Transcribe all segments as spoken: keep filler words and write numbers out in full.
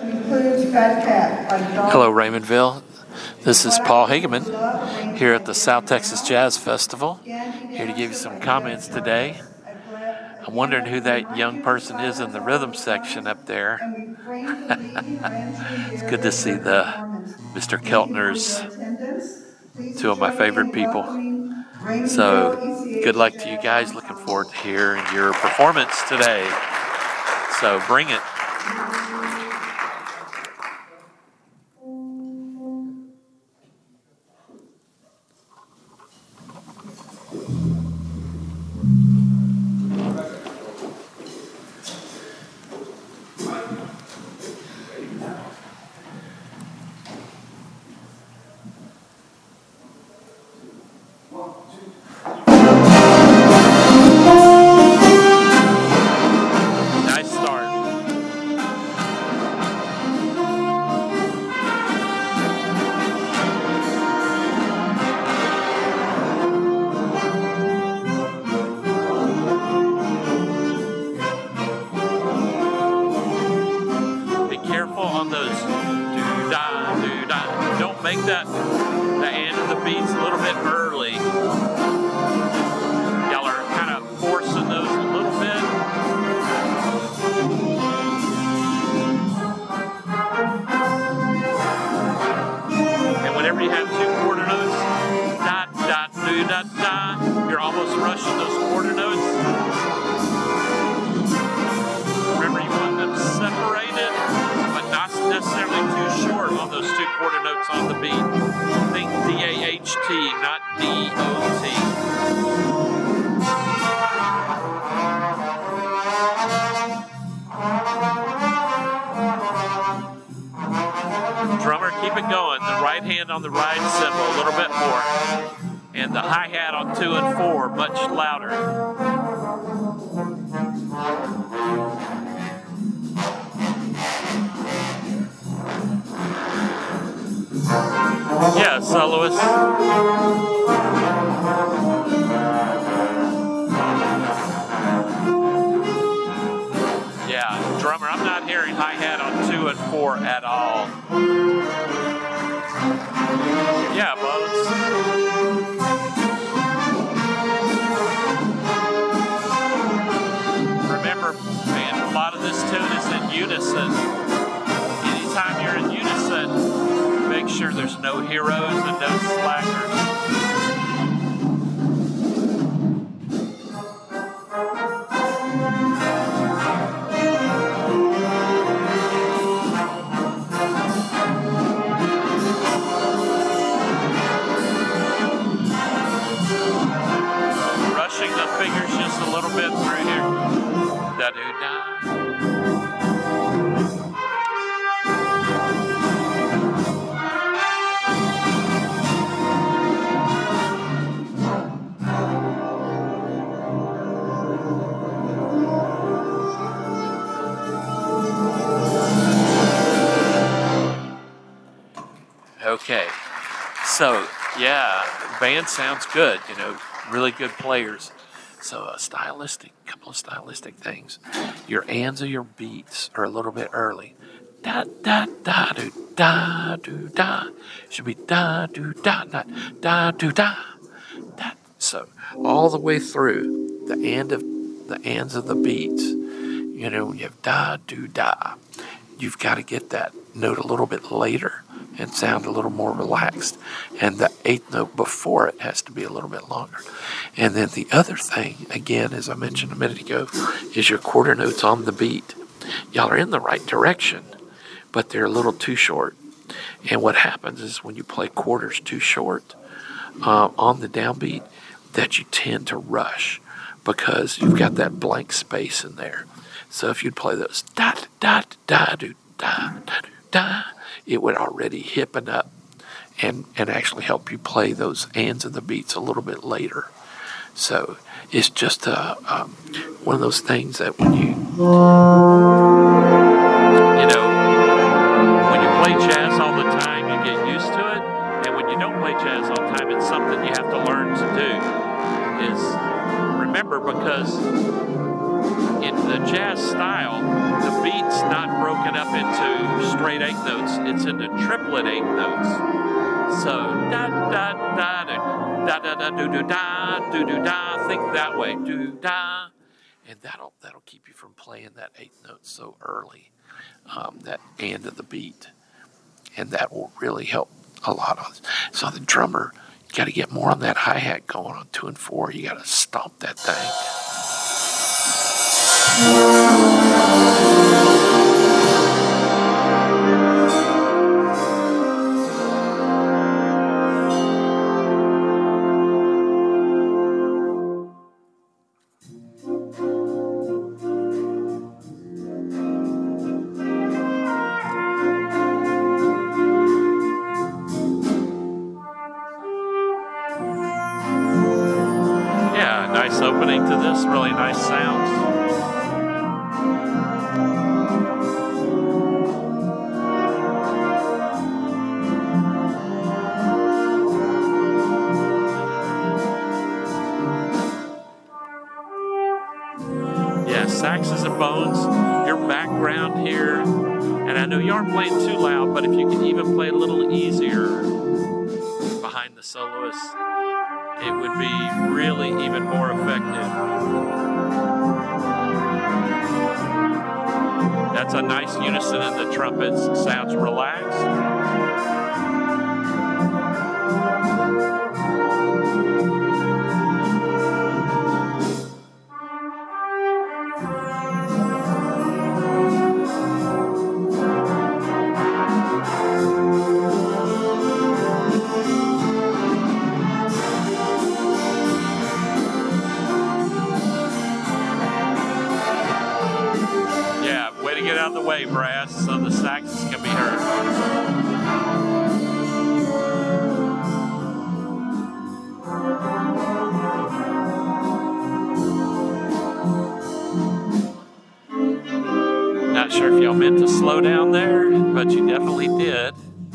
Hello, Raymondville. This is Paul Hageman here at the South Texas Jazz Festival, here to give you some comments today. I'm wondering who that young person is in the rhythm section up there. It's good to see the Mister Keltner's, two of my favorite people. So good luck to you guys. Looking forward to hearing your performance today. So bring it. Make that the end of the beats a little bit early. Y'all are kind of forcing those a little bit. And whenever you have two quarter notes, da da do da da, you're almost rushing those quarter notes. Remember, you want them separated, but not necessarily too short on those two quarter notes on the beat. Think D A H T, not D O T. Drummer, keep it going. The right hand on the ride cymbal a little bit more. And the hi-hat on two and four much louder. Yeah, soloist. Yeah, drummer, I'm not hearing hi-hat on two and four at all. Yeah, Bones. Remember, man, a lot of this tune is in unison. Anytime you're in unison, make sure there's no heroes and no slackers. Rushing the fingers just a little bit through here. Da-do-da. Okay, so yeah, band sounds good, you know, really good players. So a stylistic, couple of stylistic things. Your ands of your beats are a little bit early. Da da da do da do da. Should be da do da da da do da. Da. So all the way through the end of the ands of the beats, you know, when you have da do da, you've got to get that note a little bit later and sound a little more relaxed. And the eighth note before it has to be a little bit longer. And then the other thing, again, as I mentioned a minute ago, is your quarter notes on the beat. Y'all are in the right direction, but they're a little too short. And what happens is when you play quarters too short uh, on the downbeat, that you tend to rush because you've got that blank space in there. So if you'd play those da da da do da da da, it would already hippen up and, and actually help you play those ands of the beats a little bit later. So it's just uh, um, one of those things that when you, you know, when you play jazz all the time, you get used to it. And when you don't play jazz all the time, it's something you have to learn to do. Is remember, because in the jazz style, the beat's not broken broken up into straight eighth notes. It's into triplet eighth notes. So da da da da da da da do do da do do da. Think that way, do da, and that'll that'll keep you from playing that eighth note so early, um, that end of the beat, and that will really help a lot on this. So the drummer, you got to get more on that hi hat going on two and four. You got to stomp that thing. Nice opening to this, really nice sounds. Yeah, saxes and bones, your background here, and I know you aren't playing too loud, but if you can even play a little easier behind the soloist, it would be really even more effective. That's a nice unison in the trumpets. Sounds relaxed. Get out of the way, brass, so the saxes can be heard. Not sure if y'all meant to slow down there, but you definitely did.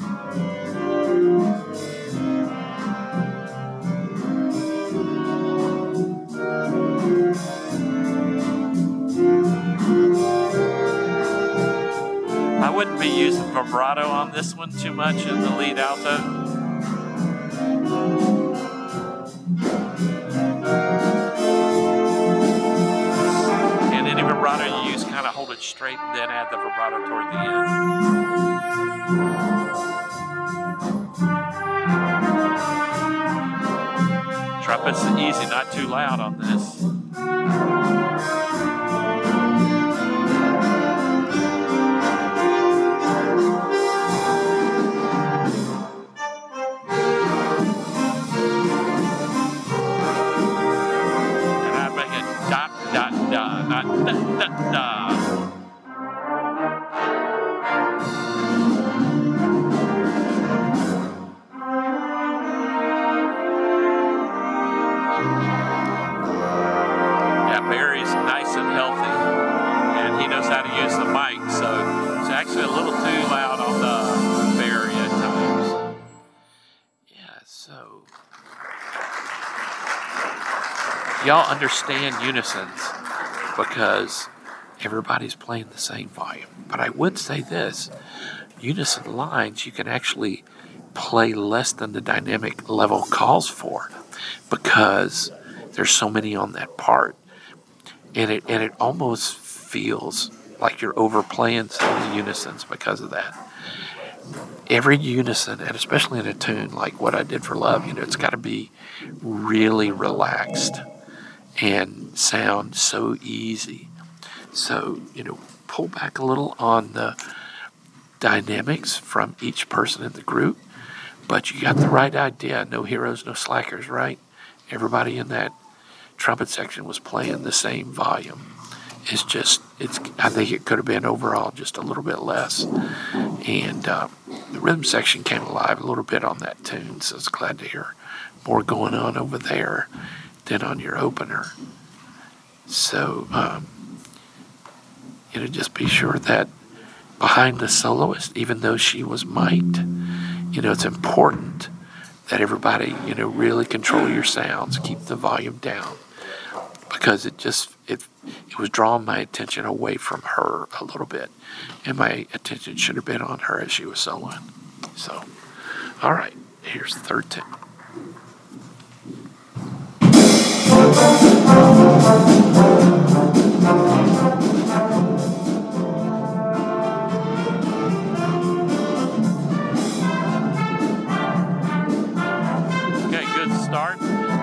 I wouldn't be using vibrato on this one too much in the lead alto. And any vibrato you use, kind of hold it straight and then add the vibrato toward the end. Trumpets easy, not too loud on this. Da, da, da, da. Yeah, Barry's nice and healthy, and he knows how to use the mic, so it's actually a little too loud on the Barry at times. Yeah, so y'all understand unisons, because everybody's playing the same volume. But I would say this, unison lines, you can actually play less than the dynamic level calls for, because there's so many on that part. And it and it almost feels like you're overplaying some of the unisons because of that. Every unison, and especially in a tune like what I did for Love, you know, it's got to be really relaxed and sound so easy. So, you know, pull back a little on the dynamics from each person in the group, but you got the right idea. No heroes, no slackers, right? Everybody in that trumpet section was playing the same volume. It's just, it's. I think it could have been overall just a little bit less. And uh, the rhythm section came alive a little bit on that tune, so I was glad to hear more going on over there than on your opener. So, um, you know, just be sure that behind the soloist, even though she was mic'd, you know, it's important that everybody, you know, really control your sounds, keep the volume down, because it just it it was drawing my attention away from her a little bit, and my attention should have been on her as she was soloing. So, all right, here's the third tip. Okay, good start.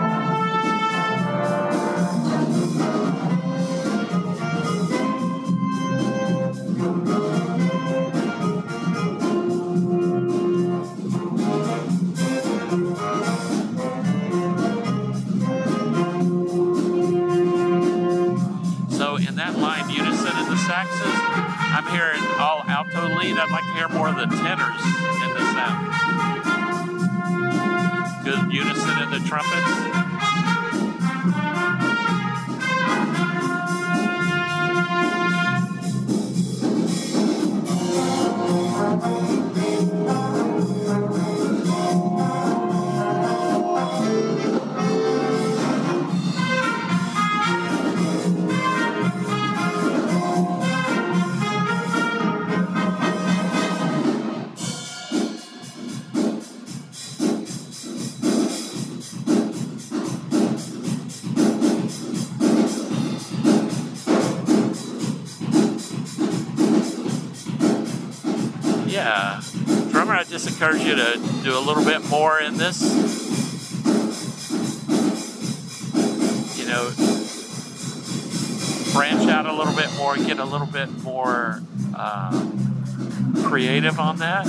So in that line, unison in the saxes, I'm hearing all alto lead. I'd like to hear more of the tenors in the sound. Good unison in the trumpets. Yeah, drummer, I just encourage you to do a little bit more in this. You know, branch out a little bit more, get a little bit more uh, creative on that.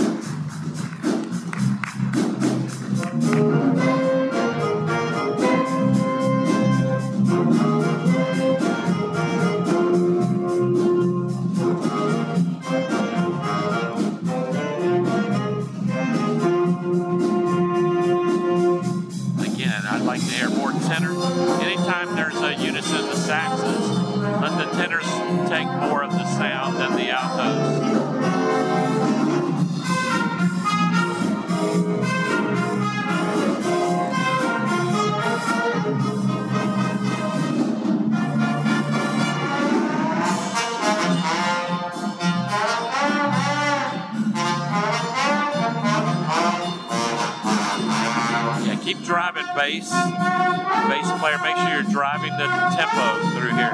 I'd like to hear more tenor. Anytime there's a unison in the saxes, let the tenors take more of the sound than the altos. Keep driving bass. Bass player, make sure you're driving the tempo through here.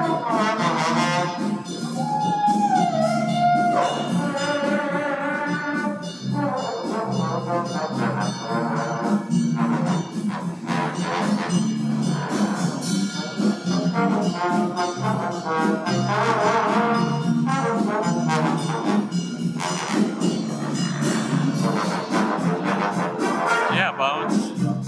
Yeah, Bones.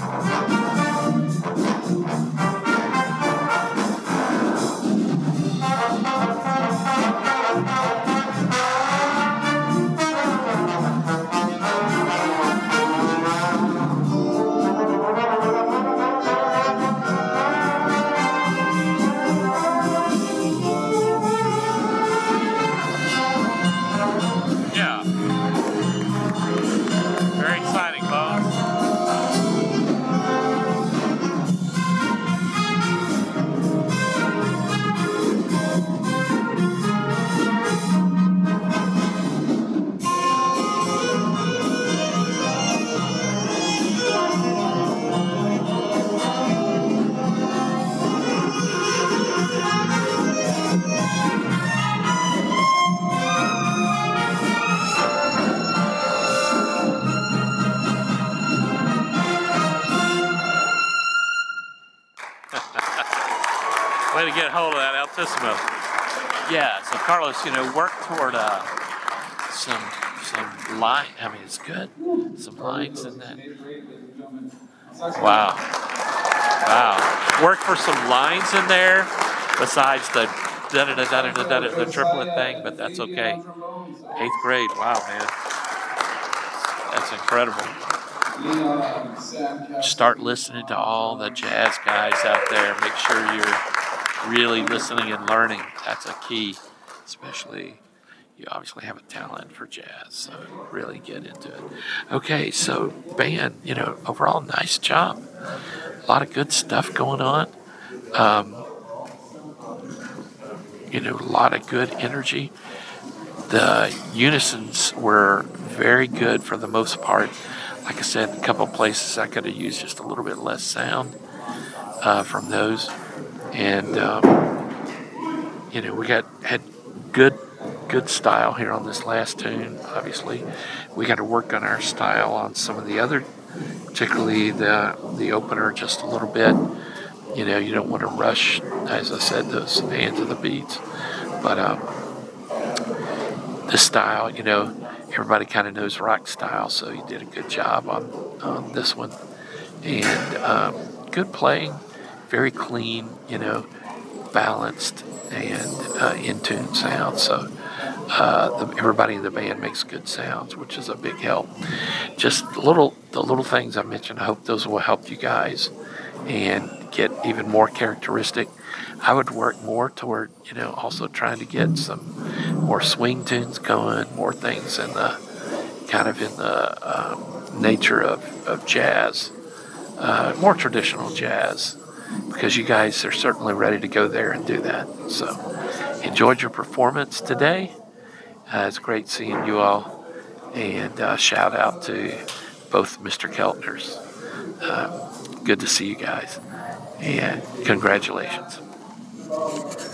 Yeah. Very exciting, Bones. Way to get hold of that altissimo. Yeah, so Carlos, you know, work toward uh, some some line. I mean, it's good. Some lines in that. Wow. Wow. Work for some lines in there besides the da da da da da da da the triplet thing, but that's okay. Eighth grade. Wow, man. That's incredible. Start listening to all the jazz guys out there. Make sure you're really listening and learning. That's a key, especially you obviously have a talent for jazz, so really get into it. Okay, so band, you know, overall nice job. A lot of good stuff going on. Um, you know, a lot of good energy. The unisons were very good for the most part. Like I said, a couple of places I could have used just a little bit less sound uh, from those. And, um, you know, we got had good good style here on this last tune, obviously. We got to work on our style on some of the other, particularly the the opener just a little bit. You know, you don't want to rush, as I said, those hands of the beats. But um, the style, you know, everybody kind of knows rock style, so you did a good job on, on this one. And um, good playing, very clean, you know, balanced and uh, in tune sound. So uh, the, everybody in the band makes good sounds, which is a big help. Just the little the little things I mentioned. I hope those will help you guys and get even more characteristic. I would work more toward, you know, also trying to get some more swing tunes going, more things in the kind of in the um, nature of, of jazz, uh, more traditional jazz, because you guys are certainly ready to go there and do that. So enjoyed your performance today. Uh, it's great seeing you all, and uh, shout out to both Mister Keltners. Uh, good to see you guys, and congratulations.